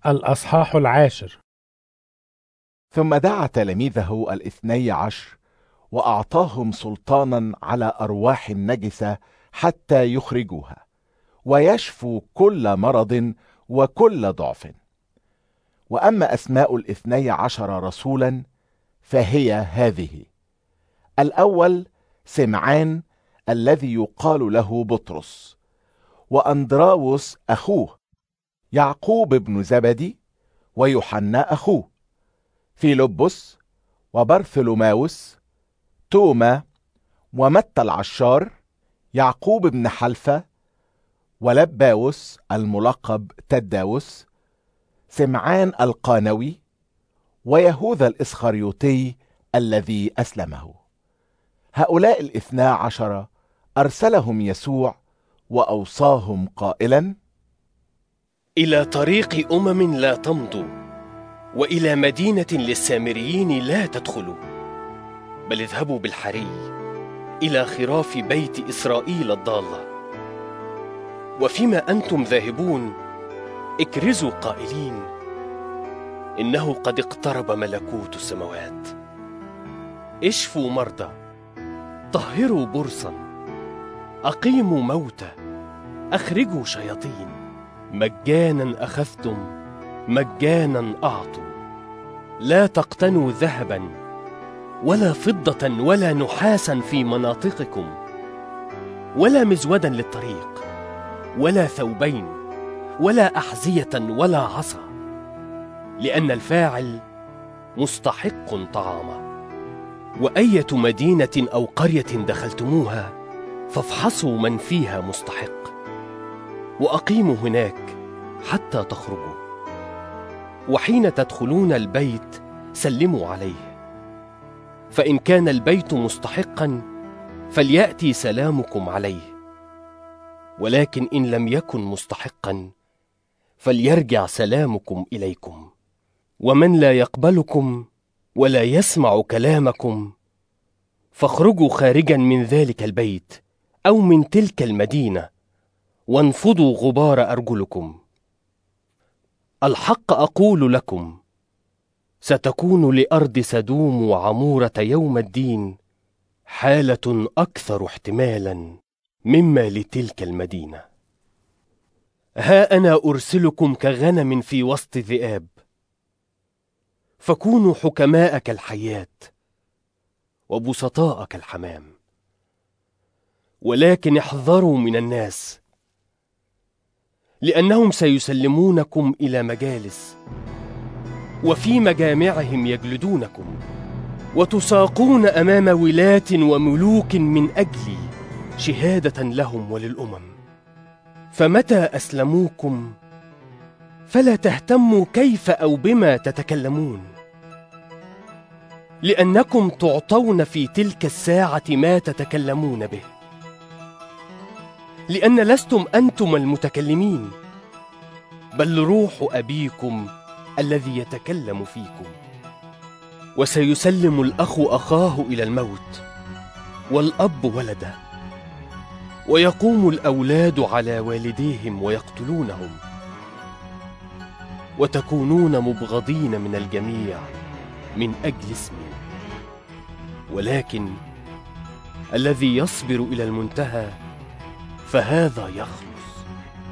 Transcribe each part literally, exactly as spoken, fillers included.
الأصحاح العاشر. ثم دعا تلاميذه الاثني عشر وأعطاهم سلطانا على أرواح النجسة حتى يخرجوها ويشفوا كل مرض وكل ضعف. وأما أسماء الاثني عشر رسولا فهي هذه: الأول سمعان الذي يقال له بطرس، وأندراوس أخوه، يعقوب بن زبدي ويوحنا أخوه، فيلبس وبرثلماوس، توما ومتى العشار، يعقوب بن حلفة ولباوس الملقب تداوس، سمعان القانوي، ويهوذا الإسخريوطي الذي أسلمه. هؤلاء الاثنا عشر أرسلهم يسوع وأوصاهم قائلا: إلى طريق أمم لا تمضوا، وإلى مدينة للسامريين لا تدخلوا، بل اذهبوا بالحري إلى خراف بيت إسرائيل الضالة. وفيما أنتم ذاهبون اكرزوا قائلين: إنه قد اقترب ملكوت السماوات. اشفوا مرضى، طهروا برصا، أقيموا موتى، أخرجوا شياطين. مجانا أخذتم مجانا أعطوا. لا تقتنوا ذهبا ولا فضة ولا نحاسا في مناطقكم، ولا مزودا للطريق، ولا ثوبين، ولا أحذية ولا عصا، لأن الفاعل مستحق طعامه. وأية مدينة أو قرية دخلتموها فافحصوا من فيها مستحق، وأقيموا هناك حتى تخرجوا. وحين تدخلون البيت سلموا عليه، فإن كان البيت مستحقا فليأتي سلامكم عليه، ولكن إن لم يكن مستحقا فليرجع سلامكم إليكم. ومن لا يقبلكم ولا يسمع كلامكم فاخرجوا خارجا من ذلك البيت أو من تلك المدينة وانفضوا غبار أرجلكم. الحق أقول لكم، ستكون لأرض سدوم وعمورة يوم الدين حالة أكثر احتمالا مما لتلك المدينة. ها أنا أرسلكم كغنم في وسط ذئاب، فكونوا حكماء كالحيات وبسطاء كالحمام. ولكن احذروا من الناس، لأنهم سيسلمونكم إلى مجالس، وفي مجامعهم يجلدونكم، وتساقون أمام ولاة وملوك من أجلي شهادة لهم وللأمم. فمتى أسلموكم فلا تهتموا كيف أو بما تتكلمون، لأنكم تعطون في تلك الساعة ما تتكلمون به، لأن لستم أنتم المتكلمين، بل روح أبيكم الذي يتكلم فيكم. وسيسلم الأخ أخاه إلى الموت، والأب ولده، ويقوم الأولاد على والديهم ويقتلونهم، وتكونون مبغضين من الجميع من أجل اسمي. ولكن الذي يصبر إلى المنتهى فهذا يخلص.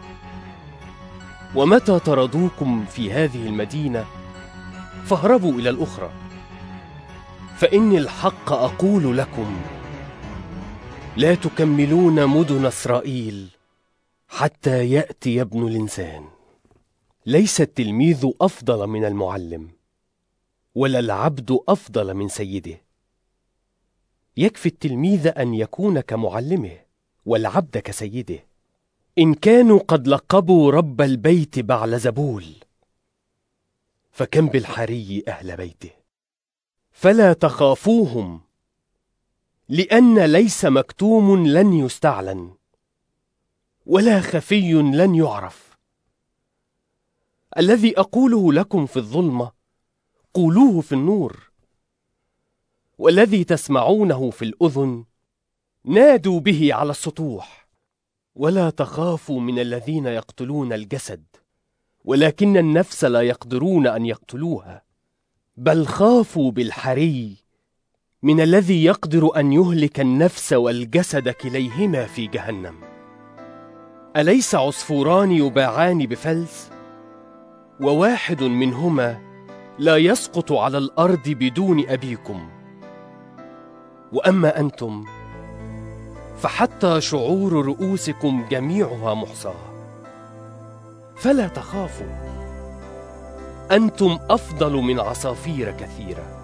ومتى طردوكم في هذه المدينة فاهربوا إلى الأخرى. فإني الحق أقول لكم، لا تكملون مدن إسرائيل حتى يأتي ابن الإنسان. ليس التلميذ أفضل من المعلم، ولا العبد أفضل من سيده. يكفي التلميذ أن يكون كمعلمه، والعبد كسيده. إن كانوا قد لقبوا رب البيت بعلزبول، فكم بالحري أهل بيته. فلا تخافوهم، لأن ليس مكتوم لن يستعلن، ولا خفي لن يعرف. الذي أقوله لكم في الظلمة قولوه في النور، والذي تسمعونه في الأذن نادوا به على السطوح. ولا تخافوا من الذين يقتلون الجسد ولكن النفس لا يقدرون أن يقتلوها، بل خافوا بالحري من الذي يقدر أن يهلك النفس والجسد كليهما في جهنم. أليس عصفوران يباعان بفلس؟ وواحد منهما لا يسقط على الأرض بدون أبيكم. وأما أنتم فحتى شعور رؤوسكم جميعها محصاة. فلا تخافوا، أنتم أفضل من عصافير كثيرة.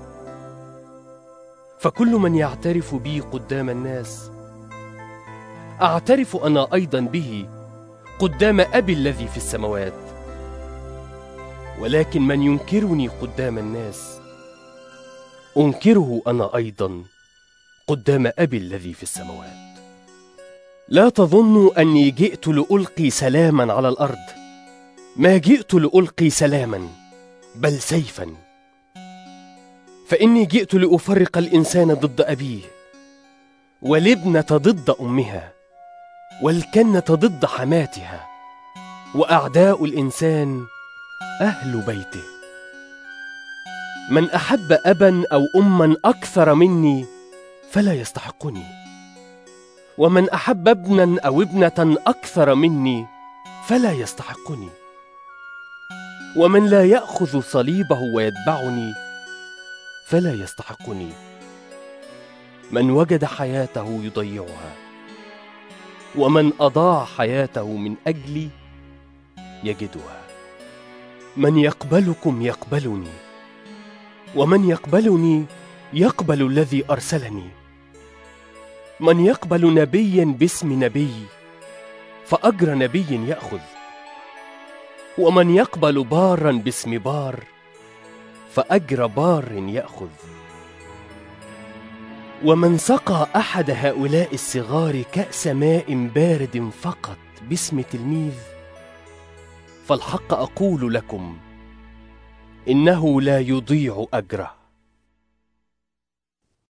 فكل من يعترف بي قدام الناس أعترف أنا أيضا به قدام أبي الذي في السماوات. ولكن من ينكرني قدام الناس أنكره أنا أيضا قدام أبي الذي في السماوات. لا تظنوا أني جئت لألقي سلاما على الأرض، ما جئت لألقي سلاما بل سيفا. فإني جئت لأفرق الإنسان ضد أبيه، والابنة ضد أمها، والكنة ضد حماتها، وأعداء الإنسان أهل بيته. من أحب أبا أو أما أكثر مني فلا يستحقني، ومن أحب ابنا أو ابنة أكثر مني فلا يستحقني، ومن لا يأخذ صليبه ويتبعني فلا يستحقني. من وجد حياته يضيعها، ومن أضاع حياته من أجلي يجدها. من يقبلكم يقبلني، ومن يقبلني يقبل الذي أرسلني. من يقبل نبيا باسم نبي فأجر نبي يأخذ، ومن يقبل بارا باسم بار فأجر بار يأخذ. ومن سقى أحد هؤلاء الصغار كأس ماء بارد فقط باسم تلميذ، فالحق أقول لكم إنه لا يضيع أجره.